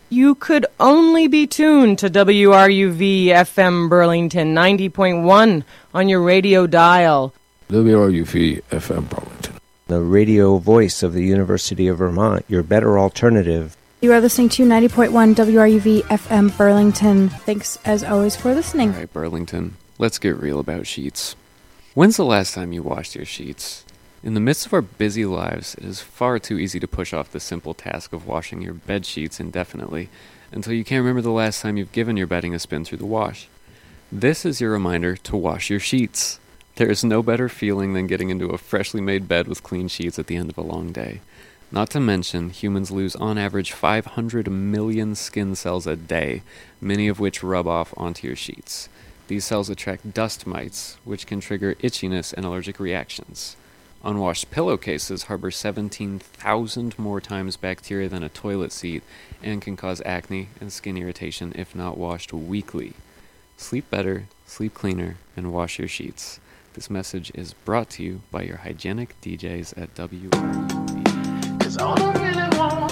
You could only be tuned to WRUV FM Burlington 90.1 on your radio dial. WRUV FM Burlington, the radio voice of the University of Vermont, your better alternative. You are listening to 90.1 WRUV FM Burlington. Thanks, as always, for listening. All right, Burlington, let's get real about sheets. When's the last time you washed your sheets? In the midst of our busy lives, it is far too easy to push off the simple task of washing your bed sheets indefinitely until you can't remember the last time you've given your bedding a spin through the wash. This is your reminder to wash your sheets. There is no better feeling than getting into a freshly made bed with clean sheets at the end of a long day. Not to mention, humans lose on average 500 million skin cells a day, many of which rub off onto your sheets. These cells attract dust mites, which can trigger itchiness and allergic reactions. Unwashed pillowcases harbor 17,000 more times bacteria than a toilet seat and can cause acne and skin irritation if not washed weekly. Sleep better, sleep cleaner, and wash your sheets. This message is brought to you by your hygienic DJs at WRUV. 'Cause all I really want,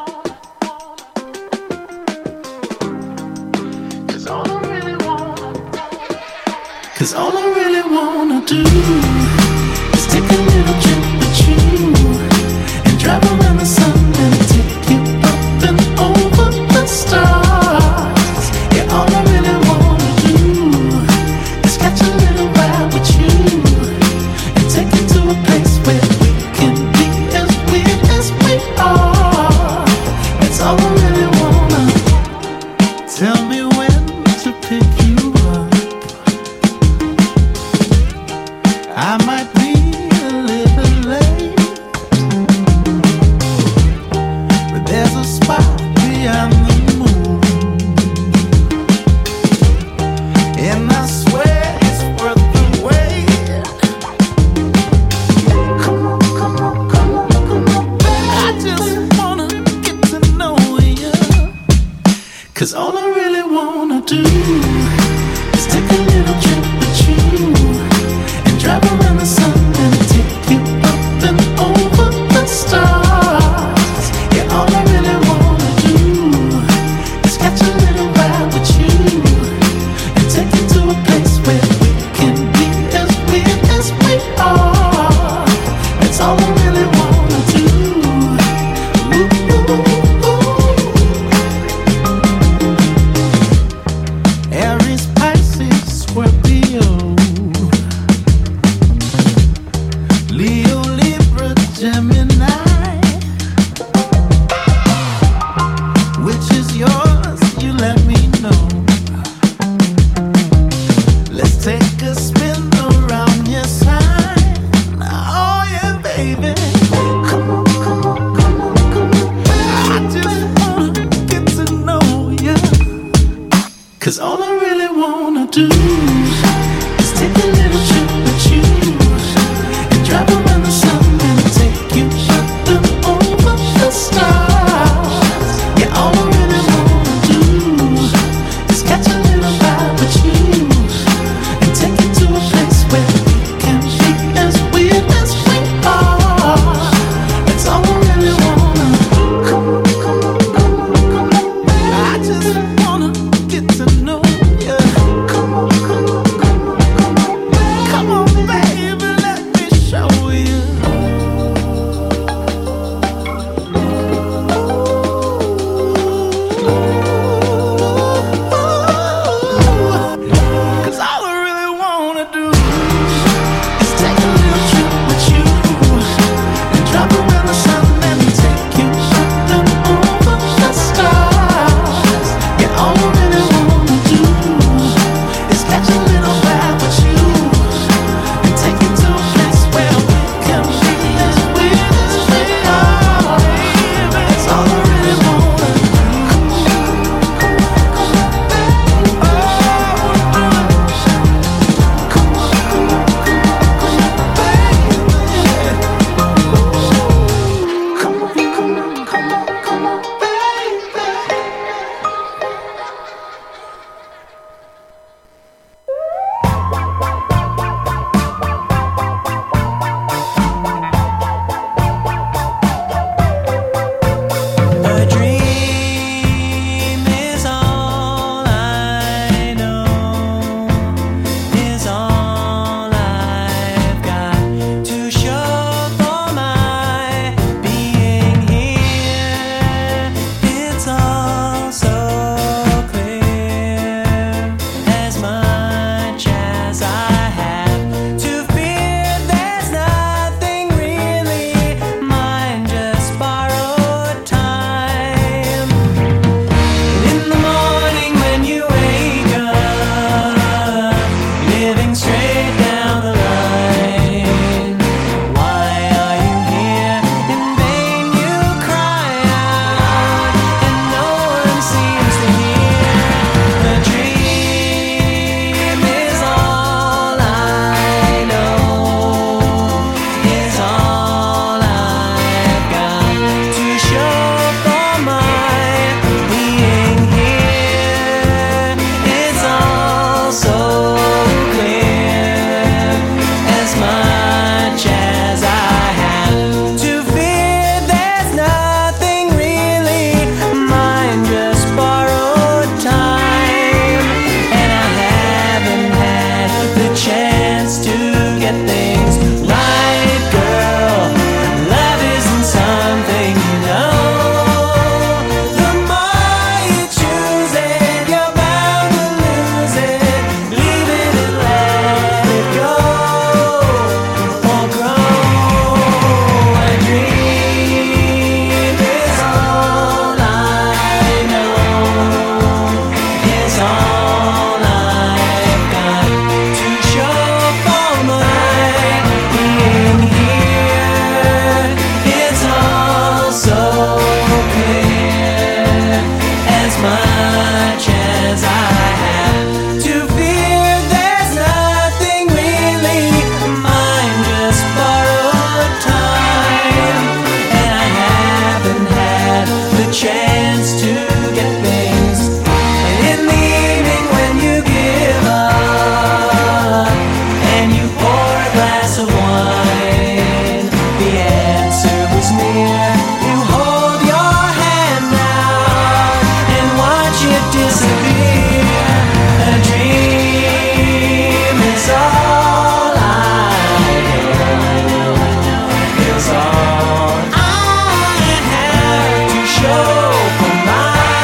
'cause all I really want, 'cause all I really wanna do is take a little trip with you and drive around the sun and take you up and over the stars. Yeah, all I really wanna do is catch a little ride with you and take you to a place where we can be as weird as we are. That's all I really wanna. Tell me when to pick you up. I might be a little late, but there's a spot beyond the moon, and I swear it's worth the wait. Come on, come on, come on, come on, baby. I just wanna get to know you, 'cause all I really wanna do is take a little trip with you and drive around the sun and take you up and over the stars. Yeah, all I really wanna do is catch a little ride with you and take you to a place where we can be as weird as we are. That's all I really wanna do. Ooh, ooh, ooh. Aries, Pisces, Scorpio, Leo, Libra, Gemini. Which is yours? You let me know. Let's take a spin around your sign. Oh yeah, baby. Come on, come on, come on, come on. I just wanna get to know you, 'cause all I really wanna do is take a little trip with you and drive around the sun and take you up and over the stars. Yeah, all I really wanna do is catch a little ride with you and take you to a place where we can be as weird as we are. That's all I really wanna. Come on, come on, come on, come on. I just wanna get to know you. Come on, come on, come on. a chance to get things. And in the evening when you give up and you pour a glass of wine, the answer was near. You hold your hand out and watch it disappear. A dream is all I know. Is all I have to show for my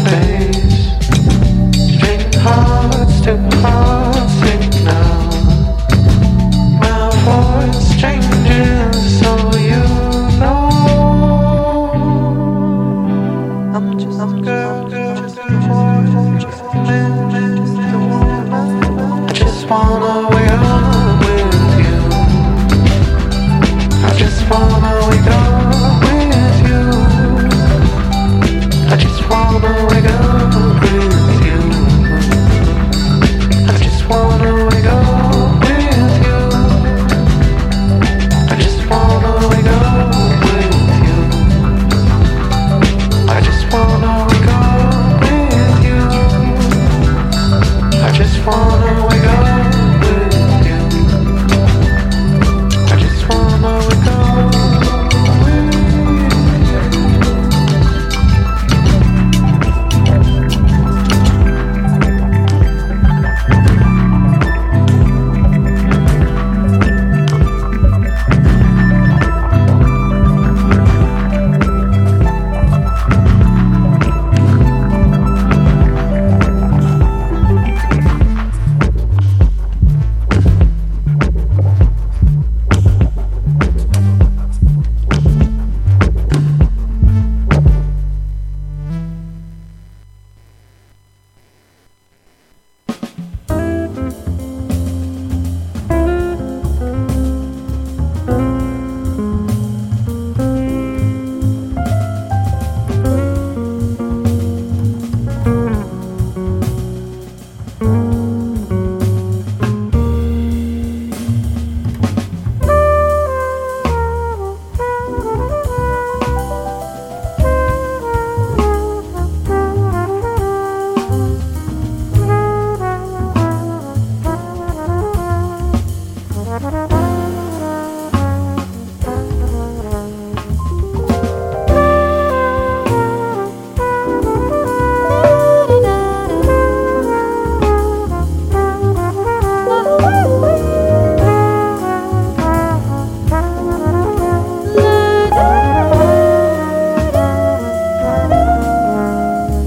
face. String hearts to hearts signal. My voice changes so you know. I'm just a girl, just a boy, just a man, just a woman. I just wanna wear